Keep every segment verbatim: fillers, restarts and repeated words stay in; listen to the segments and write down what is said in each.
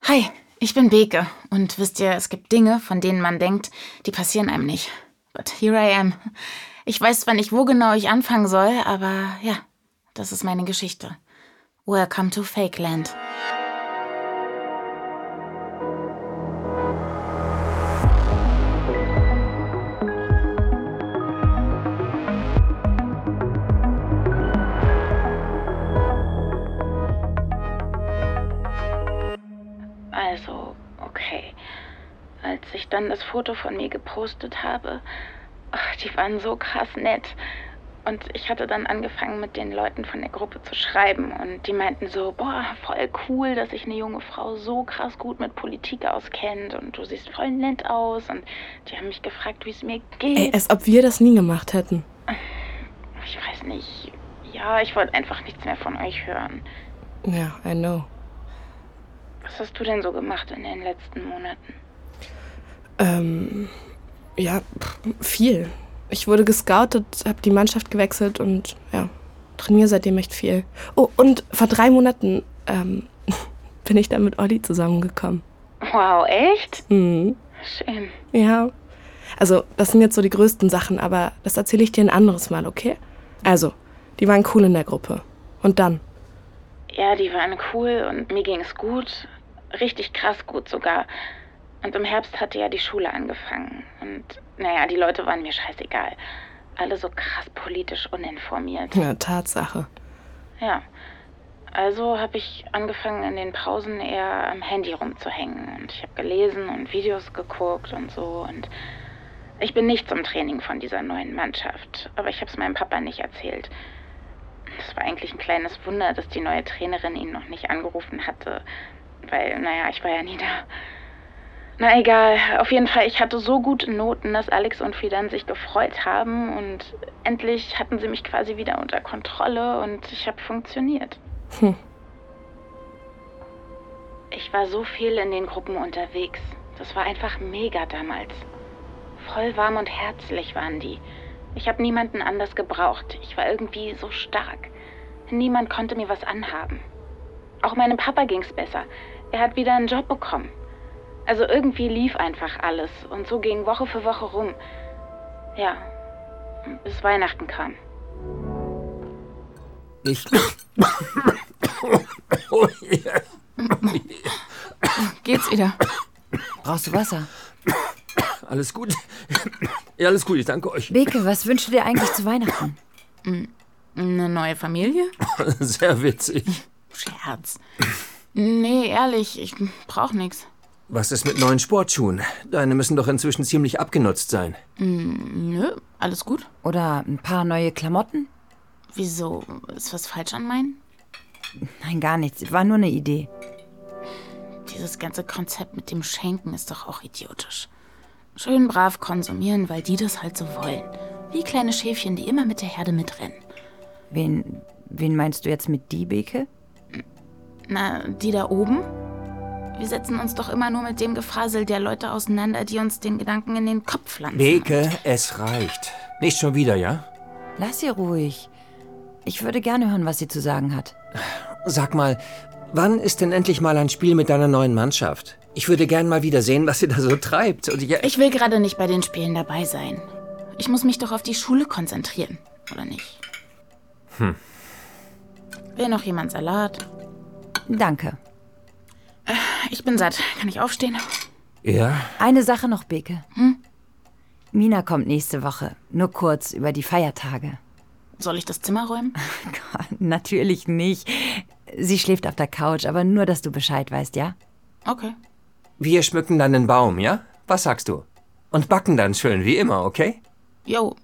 Hi, ich bin Beke. Und wisst ihr, es gibt Dinge, von denen man denkt, die passieren einem nicht. But here I am. Ich weiß zwar nicht, wo genau ich anfangen soll, aber ja, das ist meine Geschichte. Welcome to Fake Land. Also, okay. Als ich dann das Foto von mir gepostet habe, ach, die waren so krass nett. Und ich hatte dann angefangen, mit den Leuten von der Gruppe zu schreiben. Und die meinten so, boah, voll cool, dass sich eine junge Frau so krass gut mit Politik auskennt. Und du siehst voll nett aus. Und die haben mich gefragt, wie es mir geht. Ey, als ob wir das nie gemacht hätten. Ich weiß nicht. Ja, ich wollte einfach nichts mehr von euch hören. Ja, I know. Was hast du denn so gemacht in den letzten Monaten? Ähm, ja, viel. Ich wurde gescoutet, hab die Mannschaft gewechselt und ja, trainiere seitdem echt viel. Oh, und vor drei Monaten ähm, bin ich dann mit Olli zusammengekommen. Wow, echt? Mhm. Schön. Ja, also das sind jetzt so die größten Sachen, aber das erzähle ich dir ein anderes Mal, okay? Also, die waren cool in der Gruppe. Und dann? Ja, die waren cool und mir ging's gut. Richtig krass gut sogar. Und im Herbst hatte ja die Schule angefangen. Und naja, die Leute waren mir scheißegal. Alle so krass politisch uninformiert. Ja, Tatsache. Ja. Also habe ich angefangen, in den Pausen eher am Handy rumzuhängen. Und ich habe gelesen und Videos geguckt und so. Und ich bin nicht zum Training von dieser neuen Mannschaft. Aber ich habe es meinem Papa nicht erzählt. Es war eigentlich ein kleines Wunder, dass die neue Trainerin ihn noch nicht angerufen hatte. Weil, naja, ich war ja nie da. Na egal, auf jeden Fall, ich hatte so gute Noten, dass Alex und Fidan sich gefreut haben. Und endlich hatten sie mich quasi wieder unter Kontrolle und ich habe funktioniert. Hm. Ich war so viel in den Gruppen unterwegs. Das war einfach mega damals. Voll warm und herzlich waren die. Ich habe niemanden anders gebraucht. Ich war irgendwie so stark. Niemand konnte mir was anhaben. Auch meinem Papa ging's besser. Er hat wieder einen Job bekommen. Also irgendwie lief einfach alles. Und so ging Woche für Woche rum. Ja, bis Weihnachten kam. Ich... Geht's wieder? Brauchst du Wasser? Alles gut? Ja, alles gut, ich danke euch. Beke, was wünschst du dir eigentlich zu Weihnachten? Eine neue Familie? Sehr witzig. Scherz. Nee, ehrlich, ich brauch nix. Was ist mit neuen Sportschuhen? Deine müssen doch inzwischen ziemlich abgenutzt sein. Nö, alles gut. Oder ein paar neue Klamotten? Wieso? Ist was falsch an meinen? Nein, gar nichts. War nur eine Idee. Dieses ganze Konzept mit dem Schenken ist doch auch idiotisch. Schön brav konsumieren, weil die das halt so wollen. Wie kleine Schäfchen, die immer mit der Herde mitrennen. Wen, wen meinst du jetzt mit die, Beke? Na, die da oben? Wir setzen uns doch immer nur mit dem Gefasel der Leute auseinander, die uns den Gedanken in den Kopf pflanzen. Beke, es reicht. Nicht schon wieder, ja? Lass sie ruhig. Ich würde gerne hören, was sie zu sagen hat. Sag mal, wann ist denn endlich mal ein Spiel mit deiner neuen Mannschaft? Ich würde gern mal wieder sehen, was sie da so treibt. Und ich, ich will gerade nicht bei den Spielen dabei sein. Ich muss mich doch auf die Schule konzentrieren, oder nicht? Hm. Will noch jemand Salat? Danke. Ich bin satt. Kann ich aufstehen? Ja? Eine Sache noch, Beke. Hm? Mina kommt nächste Woche. Nur kurz über die Feiertage. Soll ich das Zimmer räumen? Natürlich nicht. Sie schläft auf der Couch, aber nur, dass du Bescheid weißt, ja? Okay. Wir schmücken dann den Baum, ja? Was sagst du? Und backen dann schön, wie immer, okay? Jo.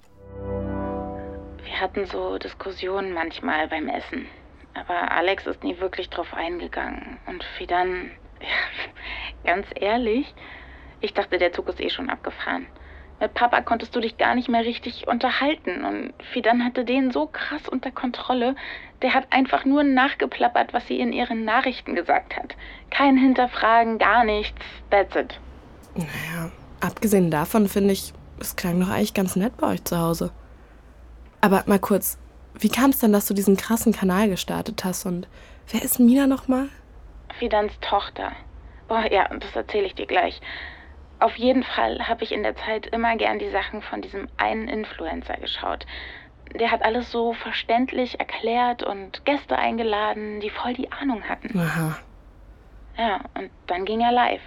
Wir hatten so Diskussionen manchmal beim Essen. Aber Alex ist nie wirklich drauf eingegangen. Und Fidan, ja, ganz ehrlich, ich dachte, der Zug ist eh schon abgefahren. Mit Papa konntest du dich gar nicht mehr richtig unterhalten. Und Fidan hatte den so krass unter Kontrolle, der hat einfach nur nachgeplappert, was sie in ihren Nachrichten gesagt hat. Kein Hinterfragen, gar nichts. That's it. Naja, abgesehen davon finde ich, es klang doch eigentlich ganz nett bei euch zu Hause. Aber mal kurz, wie kam es denn, dass du diesen krassen Kanal gestartet hast? Und wer ist Mina nochmal? Fidans Tochter. Boah, ja, das erzähle ich dir gleich. Auf jeden Fall habe ich in der Zeit immer gern die Sachen von diesem einen Influencer geschaut. Der hat alles so verständlich erklärt und Gäste eingeladen, die voll die Ahnung hatten. Aha. Ja, und dann ging er live.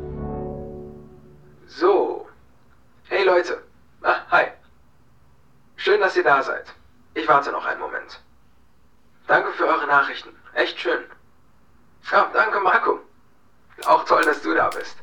So. Hey Leute. Ah, hi. Schön, dass ihr da seid. Ich warte noch einen Moment. Danke für eure Nachrichten. Echt schön. Ja, danke Marco. Auch toll, dass du da bist.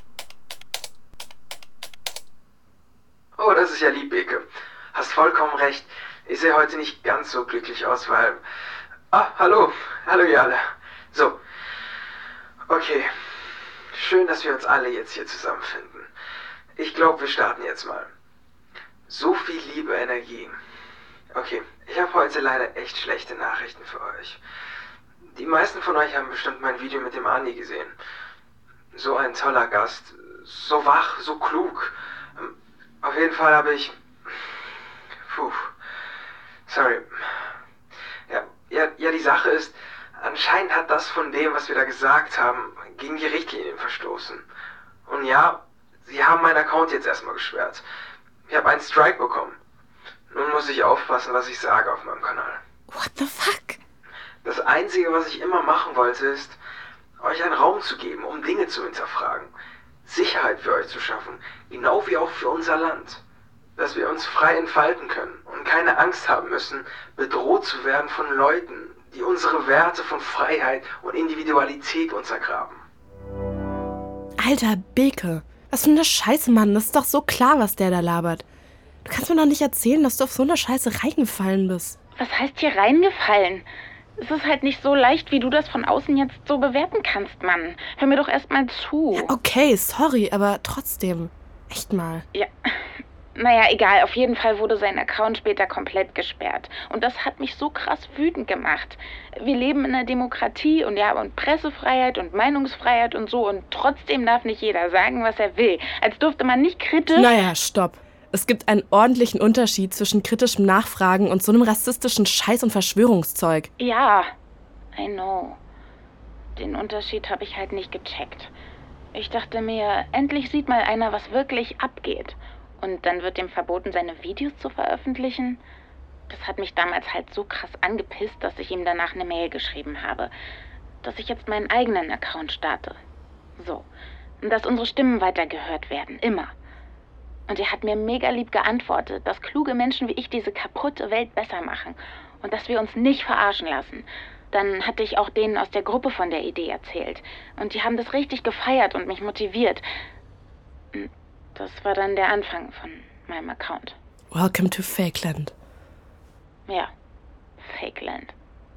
Oh, das ist ja lieb, Beke. Hast vollkommen recht. Ich sehe heute nicht ganz so glücklich aus, weil... Ah, hallo. Hallo ihr alle. So. Okay. Schön, dass wir uns alle jetzt hier zusammenfinden. Ich glaube, wir starten jetzt mal. So viel liebe Energie. Okay, ich habe heute leider echt schlechte Nachrichten für euch. Die meisten von euch haben bestimmt mein Video mit dem Andi gesehen. So ein toller Gast. So wach, so klug. Auf jeden Fall habe ich... Puh. Sorry. Ja, ja, ja, die Sache ist, anscheinend hat das von dem, was wir da gesagt haben, gegen die Richtlinien verstoßen. Und ja, sie haben meinen Account jetzt erstmal gesperrt. Ich habe einen Strike bekommen. Nun muss ich aufpassen, was ich sage auf meinem Kanal. What the fuck? Das Einzige, was ich immer machen wollte, ist, euch einen Raum zu geben, um Dinge zu hinterfragen. Sicherheit für euch zu schaffen, genau wie auch für unser Land. Dass wir uns frei entfalten können und keine Angst haben müssen, bedroht zu werden von Leuten, die unsere Werte von Freiheit und Individualität untergraben. Alter, Beke, was für eine Scheiße, Mann. Das ist doch so klar, was der da labert. Du kannst mir doch nicht erzählen, dass du auf so eine Scheiße reingefallen bist. Was heißt hier reingefallen? Es ist halt nicht so leicht, wie du das von außen jetzt so bewerten kannst, Mann. Hör mir doch erst mal zu. Ja, okay, sorry, aber trotzdem. Echt mal. Ja, naja, egal. Auf jeden Fall wurde sein Account später komplett gesperrt. Und das hat mich so krass wütend gemacht. Wir leben in einer Demokratie und ja, und Pressefreiheit und Meinungsfreiheit und so. Und trotzdem darf nicht jeder sagen, was er will. Als dürfte man nicht kritisch... Naja, stopp. Es gibt einen ordentlichen Unterschied zwischen kritischem Nachfragen und so einem rassistischen Scheiß- und Verschwörungszeug. Ja, I know. Den Unterschied habe ich halt nicht gecheckt. Ich dachte mir, endlich sieht mal einer, was wirklich abgeht. Und dann wird dem verboten, seine Videos zu veröffentlichen. Das hat mich damals halt so krass angepisst, dass ich ihm danach eine Mail geschrieben habe, dass ich jetzt meinen eigenen Account starte. So. Und dass unsere Stimmen weiter gehört werden. Immer. Und er hat mir mega lieb geantwortet, dass kluge Menschen wie ich diese kaputte Welt besser machen und dass wir uns nicht verarschen lassen. Dann hatte ich auch denen aus der Gruppe von der Idee erzählt. Und die haben das richtig gefeiert und mich motiviert. Das war dann der Anfang von meinem Account. Welcome to Fakeland. Ja, Fakeland.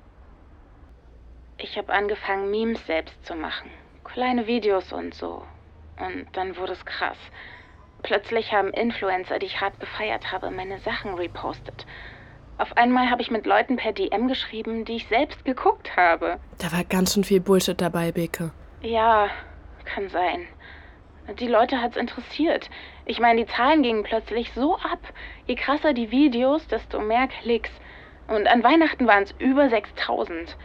Ich habe angefangen, Memes selbst zu machen. Kleine Videos und so. Und dann wurde es krass. Plötzlich haben Influencer, die ich hart gefeiert habe, meine Sachen repostet. Auf einmal habe ich mit Leuten per D M geschrieben, die ich selbst geguckt habe. Da war ganz schön viel Bullshit dabei, Beke. Ja, kann sein. Die Leute hat's interessiert. Ich meine, die Zahlen gingen plötzlich so ab. Je krasser die Videos, desto mehr Klicks. Und an Weihnachten waren es über sechstausend.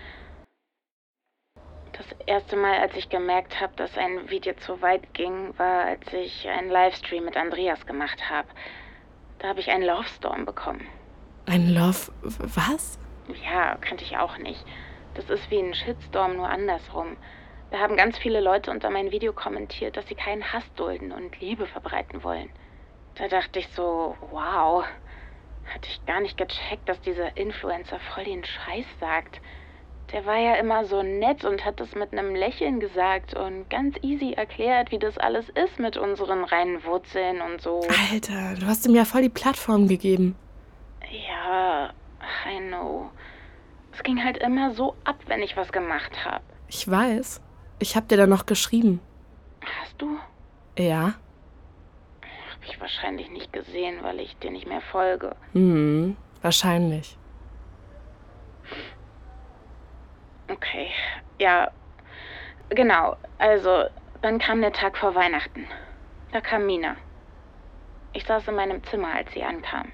Das erste Mal, als ich gemerkt habe, dass ein Video zu weit ging, war, als ich einen Livestream mit Andreas gemacht habe. Da habe ich einen Love Storm bekommen. Ein Love... was? Ja, kannte ich auch nicht. Das ist wie ein Shitstorm, nur andersrum. Da haben ganz viele Leute unter mein Video kommentiert, dass sie keinen Hass dulden und Liebe verbreiten wollen. Da dachte ich so, wow, hatte ich gar nicht gecheckt, dass dieser Influencer voll den Scheiß sagt. Der war ja immer so nett und hat es mit einem Lächeln gesagt und ganz easy erklärt, wie das alles ist mit unseren reinen Wurzeln und so. Alter, du hast ihm ja voll die Plattform gegeben. Ja, I know. Es ging halt immer so ab, wenn ich was gemacht habe. Ich weiß. Ich hab dir da noch geschrieben. Hast du? Ja. Hab ich wahrscheinlich nicht gesehen, weil ich dir nicht mehr folge. Hm, wahrscheinlich. Okay, ja, genau. Also, dann kam der Tag vor Weihnachten. Da kam Mina. Ich saß in meinem Zimmer, als sie ankam.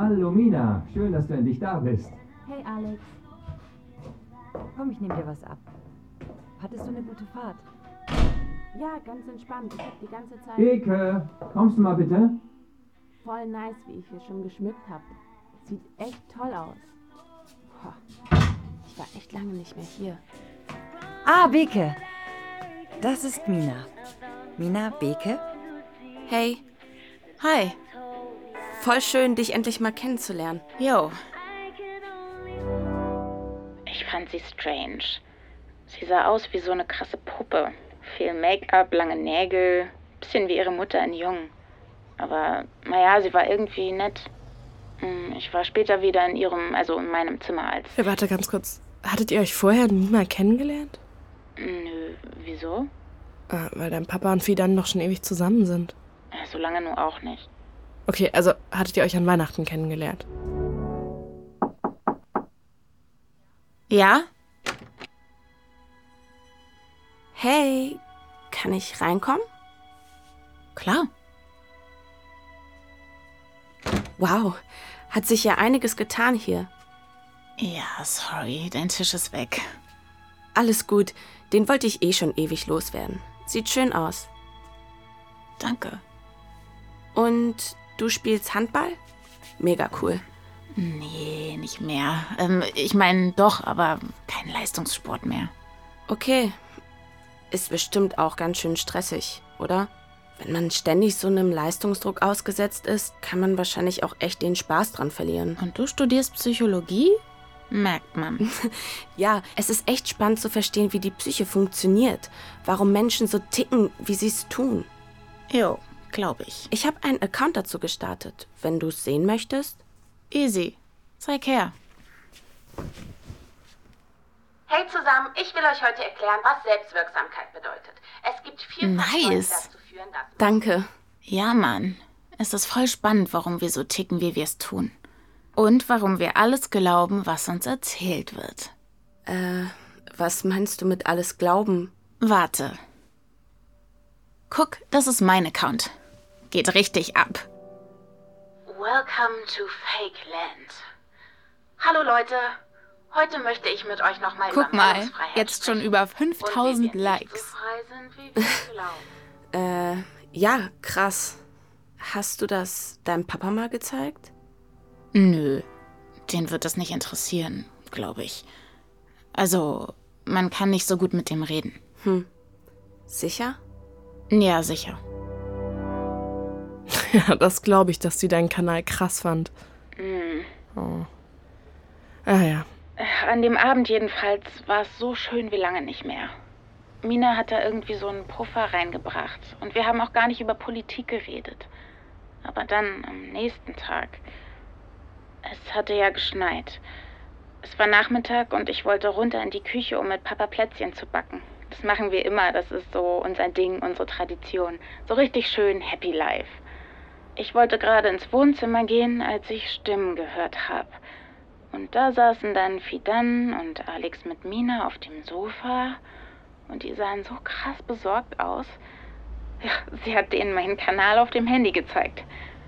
Hallo Mina, schön, dass du endlich da bist. Hey Alex. Komm, ich nehme dir was ab. Hattest du eine gute Fahrt? Ja, ganz entspannt. Ich hab die ganze Zeit Beke, kommst du mal bitte? voll nice, wie ich hier schon geschmückt habe. Sieht echt toll aus. Boah, ich war echt lange nicht mehr hier. Ah, Beke. Das ist Mina. Mina, Beke. Hey, Hi. voll schön, dich endlich mal kennenzulernen. Yo. Ich fand sie strange. Sie sah aus wie so eine krasse Puppe. Viel Make-up, lange Nägel, bisschen wie ihre Mutter in Jung. Aber, naja, sie war irgendwie nett. Ich war später wieder in ihrem, also in meinem Zimmer als... Ja, warte ganz kurz. Hattet ihr euch vorher nie mal kennengelernt? Nö, wieso? Ah, weil dein Papa und Fidan noch schon ewig zusammen sind. So lange nur auch nicht. Okay, also hattet ihr euch an Weihnachten kennengelernt? Ja? Hey, kann ich reinkommen? Klar. Wow, hat sich ja einiges getan hier. Ja, sorry, dein Tisch ist weg. Alles gut, den wollte ich eh schon ewig loswerden. Sieht schön aus. Danke. Und du spielst Handball? Mega cool. Nee, nicht mehr. Ähm, ich meine doch, aber kein Leistungssport mehr. Okay, ist bestimmt auch ganz schön stressig, oder? Wenn man ständig so einem Leistungsdruck ausgesetzt ist, kann man wahrscheinlich auch echt den Spaß dran verlieren. Und du studierst Psychologie? Merkt man. Ja, es ist echt spannend zu verstehen, wie die Psyche funktioniert. Warum Menschen so ticken, wie sie es tun. Jo, glaube ich. Ich habe einen Account dazu gestartet. Wenn du es sehen möchtest. Easy. Zeig her. Hey zusammen, ich will euch heute erklären, was Selbstwirksamkeit bedeutet. Es gibt vier Faktoren, Nice. die dazu führen, dass... Danke. Ja, Mann. Es ist voll spannend, warum wir so ticken, wie wir es tun. Und warum wir alles glauben, was uns erzählt wird. Äh, was meinst du mit alles glauben? Warte. Guck, das ist mein Account. Geht richtig ab. Welcome to Fake Land. Hallo Leute, heute möchte ich mit euch nochmal über Guck mal, Meinungsfreiheit jetzt schon sprechen. über Und wie fünftausend wir nicht Likes. so frei sind, wie wir glauben. Äh, ja, krass. Hast du das deinem Papa mal gezeigt? Nö, den wird das nicht interessieren, glaube ich. Also, man kann nicht so gut mit dem reden. Hm. Sicher? Ja, sicher. Ja, das glaube ich, dass sie deinen Kanal krass fand. Mhm. Oh. Ah ja. An dem Abend jedenfalls war es so schön wie lange nicht mehr. Mina hat da irgendwie so einen Puffer reingebracht. Und wir haben auch gar nicht über Politik geredet. Aber dann, am nächsten Tag... Es hatte ja geschneit. Es war Nachmittag und ich wollte runter in die Küche, um mit Papa Plätzchen zu backen. Das machen wir immer, das ist so unser Ding, unsere Tradition. So richtig schön Happy Life. Ich wollte gerade ins Wohnzimmer gehen, als ich Stimmen gehört habe. Und da saßen dann Fidan und Alex mit Mina auf dem Sofa und die sahen so krass besorgt aus. Ja, sie hat denen meinen Kanal auf dem Handy gezeigt.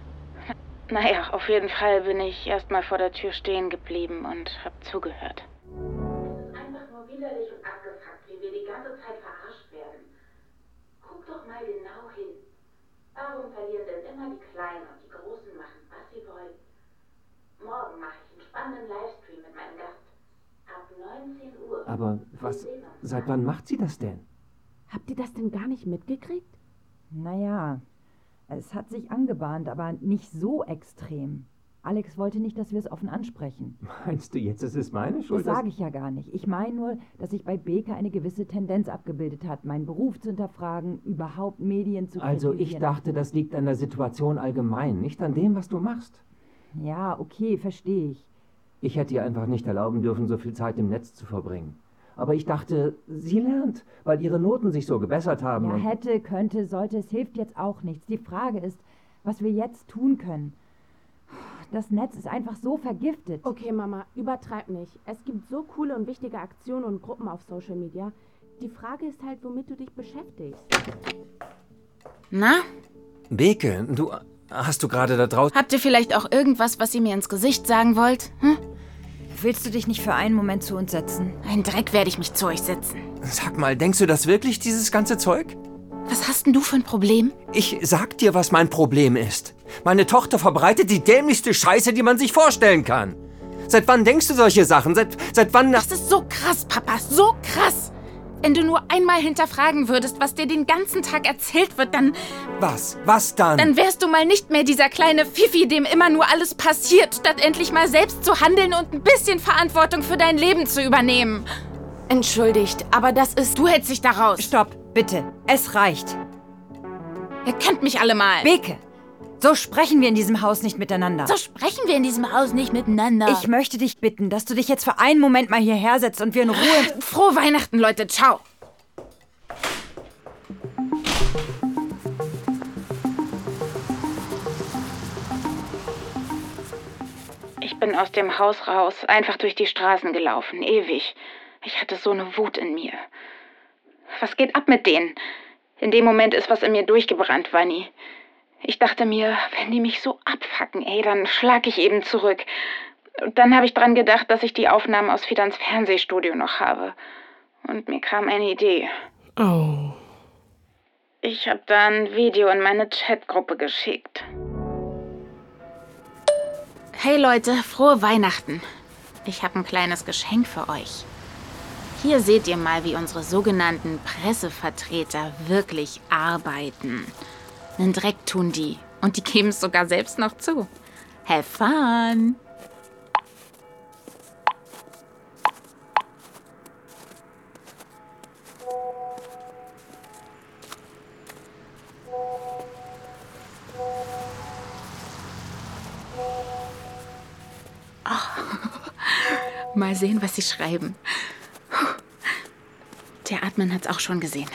Naja, auf jeden Fall bin ich erstmal vor der Tür stehen geblieben und hab zugehört. Es ist einfach nur widerlich und abgefuckt, wie wir die ganze Zeit verarscht werden. Guck doch mal genau hin. Warum verlieren denn immer die Kleinen und die Großen machen, was sie wollen? Morgen mache ich einen spannenden Livestream mit meinem Gast. Ab neunzehn Uhr. Aber was, seit wann macht sie das denn? Habt ihr das denn gar nicht mitgekriegt? Naja, es hat sich angebahnt, aber nicht so extrem. Alex wollte nicht, dass wir es offen ansprechen. Meinst du jetzt, es ist meine Schuld? Das sage ich ja gar nicht. Ich meine nur, dass sich bei Beke eine gewisse Tendenz abgebildet hat, meinen Beruf zu hinterfragen, überhaupt Medien zu Also ich kritisieren. dachte, das liegt an der Situation allgemein, nicht an dem, was du machst. Ja, okay, verstehe ich. Ich hätte ihr einfach nicht erlauben dürfen, so viel Zeit im Netz zu verbringen. Aber ich dachte, sie lernt, weil ihre Noten sich so gebessert haben. Ja, und hätte, könnte, sollte, es hilft jetzt auch nichts. Die Frage ist, was wir jetzt tun können. Das Netz ist einfach so vergiftet. Okay, Mama, übertreib nicht. Es gibt so coole und wichtige Aktionen und Gruppen auf Social Media. Die Frage ist halt, womit du dich beschäftigst. Na? Beke, du, Hast du gerade da draußen... Habt ihr vielleicht auch irgendwas, was ihr mir ins Gesicht sagen wollt? Hm? Willst du dich nicht für einen Moment zu uns setzen? Ein Dreck werde ich mich zu euch setzen. Sag mal, denkst du das wirklich, dieses ganze Zeug? Was hast denn du für ein Problem? Ich sag dir, was mein Problem ist. Meine Tochter verbreitet die dämlichste Scheiße, die man sich vorstellen kann. Seit wann denkst du solche Sachen? Seit, seit wann... Das ist so krass, Papa, so krass. Wenn du nur einmal hinterfragen würdest, was dir den ganzen Tag erzählt wird, dann... Was? Was dann? Dann wärst du mal nicht mehr dieser kleine Pfiffi, dem immer nur alles passiert, statt endlich mal selbst zu handeln und ein bisschen Verantwortung für dein Leben zu übernehmen. Entschuldigt, aber das ist... Du hältst dich da raus. Stopp, bitte. Es reicht. Ihr kennt mich alle mal. Beke, so sprechen wir in diesem Haus nicht miteinander. So sprechen wir in diesem Haus nicht miteinander. Ich möchte dich bitten, dass du dich jetzt für einen Moment mal hierher setzt und wir in Ruhe... Frohe Weihnachten, Leute. Ciao. Ich bin aus dem Haus raus, einfach durch die Straßen gelaufen, ewig. Ich hatte so eine Wut in mir. Was geht ab mit denen? In dem Moment ist was in mir durchgebrannt, Vanni. Ich dachte mir, wenn die mich so abfacken, ey, dann schlag ich eben zurück. Und dann habe ich dran gedacht, dass ich die Aufnahmen aus Fidans Fernsehstudio noch habe. Und mir kam eine Idee. Oh. Ich habe da ein Video in meine Chatgruppe geschickt. Hey Leute, frohe Weihnachten. Ich habe ein kleines Geschenk für euch. Hier seht ihr mal, wie unsere sogenannten Pressevertreter wirklich arbeiten. Einen Dreck tun die. Und die geben es sogar selbst noch zu. Have fun! Oh. Mal sehen, was sie schreiben. Der Admin hat's auch schon gesehen.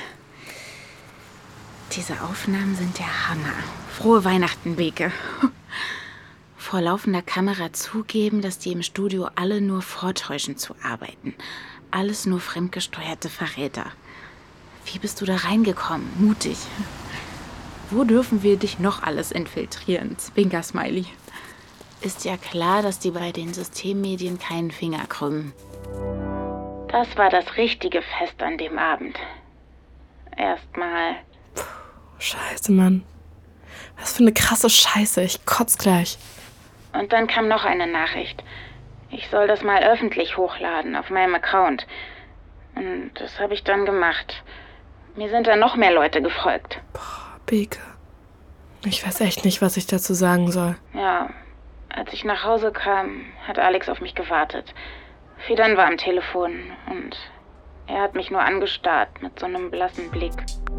Diese Aufnahmen sind der Hammer. Frohe Weihnachten, Beke. Vor laufender Kamera zugeben, dass die im Studio alle nur vortäuschen zu arbeiten. Alles nur fremdgesteuerte Verräter. Wie bist du da reingekommen? Mutig. Wo dürfen wir dich noch alles infiltrieren? Zwinker-Smiley. Ist ja klar, dass die bei den Systemmedien keinen Finger krümmen. Das war das richtige Fest an dem Abend. Erstmal... Scheiße, Mann. Was für eine krasse Scheiße. Ich kotz gleich. Und dann kam noch eine Nachricht. Ich soll das mal öffentlich hochladen auf meinem Account. Und das habe ich dann gemacht. Mir sind dann noch mehr Leute gefolgt. Boah, Beke. Ich weiß echt nicht, was ich dazu sagen soll. Ja, als ich nach Hause kam, hat Alex auf mich gewartet. Fidan war am Telefon und er hat mich nur angestarrt mit so einem blassen Blick.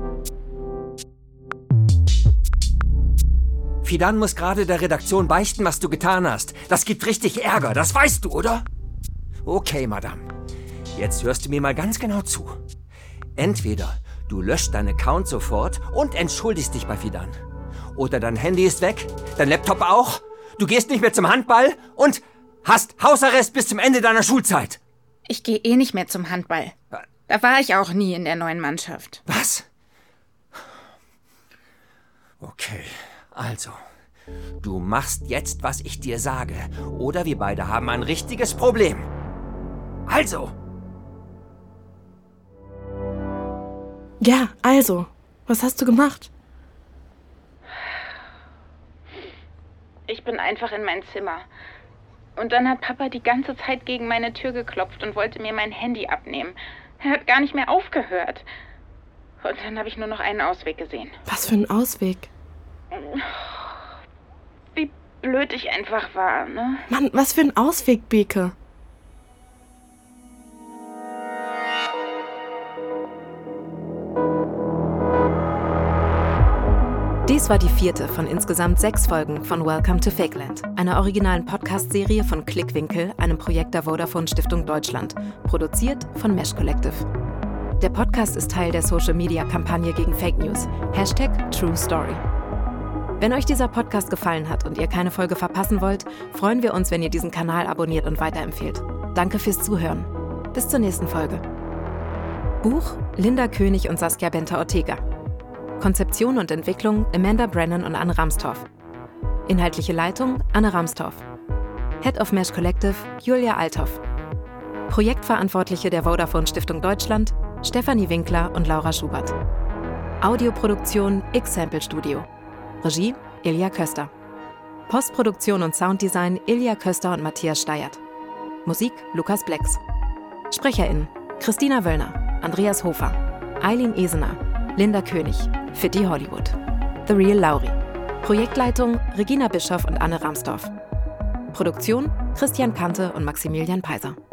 Fidan muss gerade der Redaktion beichten, was du getan hast. Das gibt richtig Ärger, das weißt du, oder? Okay, Madame. Jetzt hörst du mir mal ganz genau zu. Entweder du löscht deinen Account sofort und entschuldigst dich bei Fidan. Oder dein Handy ist weg, dein Laptop auch, du gehst nicht mehr zum Handball und hast Hausarrest bis zum Ende deiner Schulzeit. Ich gehe eh nicht mehr zum Handball. Da war ich auch nie in der neuen Mannschaft. Was? Okay, also, du machst jetzt, was ich dir sage, oder wir beide haben ein richtiges Problem. Also! Ja, also. Was hast du gemacht? Ich bin einfach in mein Zimmer. Und dann hat Papa die ganze Zeit gegen meine Tür geklopft und wollte mir mein Handy abnehmen. Er hat gar nicht mehr aufgehört. Und dann habe ich nur noch einen Ausweg gesehen. Was für ein Ausweg? Wie blöd ich einfach war, ne? Mann, was für ein Ausweg, Beke. Dies war die vierte von insgesamt sechs Folgen von Welcome to Fakeland, einer originalen Podcast-Serie von Klickwinkel, einem Projekt der Vodafone Stiftung Deutschland, produziert von Mesh Collective. Der Podcast ist Teil der Social-Media-Kampagne gegen Fake News, Hashtag True Story. Wenn euch dieser Podcast gefallen hat und ihr keine Folge verpassen wollt, freuen wir uns, wenn ihr diesen Kanal abonniert und weiterempfehlt. Danke fürs Zuhören. Bis zur nächsten Folge. Buch Linda König und Saskia Benter-Ortega. Konzeption und Entwicklung Amanda Brennan und Anne Ramstorff. Inhaltliche Leitung Anne Ramstorff. Head of Mesh Collective Julia Althoff. Projektverantwortliche der Vodafone Stiftung Deutschland Stefanie Winkler und Laura Schubert. Audioproduktion X-Sample Studio. Regie Ilja Köster. Postproduktion und Sounddesign Ilja Köster und Matthias Steyert. Musik Lukas Blex. SprecherInnen Christina Wöllner, Andreas Hofer, Eileen Esener, Linda König, Fitti Hollywood. The Real Lauri. Projektleitung Regina Bischoff und Anne Ramstorff. Produktion Christian Kante und Maximilian Peiser.